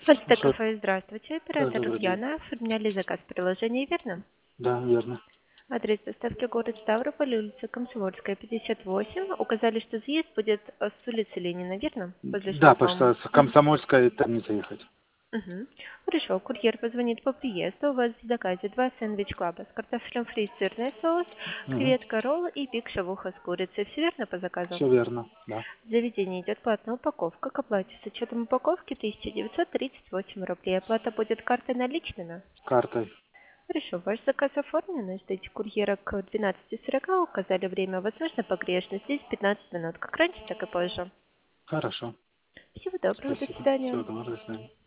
Фальста Что? кафе, здравствуйте. Да, Оператор добрый день. Ульяна. Оформляли заказ в приложении, верно? Да, верно. Адрес доставки город Ставрополь, улица Комсомольская, 58. Указали, что заезд будет с улицы Ленина, верно? Возле Да, потому шлагбаума. что с Комсомольской там не заехать. Мгм. Хорошо, курьер позвонит по приезду. У вас в заказе 2 сэндвич-клаба с картофелем фри, сырный соус, Угу. креветка ролл и пик шавуха с курицей. Все верно по заказу? Все верно, да. В заведении идет платная упаковка. К оплате с учетом упаковки 1938 рублей. Оплата будет картой наличными. Картой. Хорошо, ваш заказ оформлен. Ждите курьера к 12:40. Указали время. Возможно, погрешность. Здесь 15 минут. Как раньше, так и позже. Хорошо. Всего доброго. До Спасибо. Всего свидания. доброго, до свидания.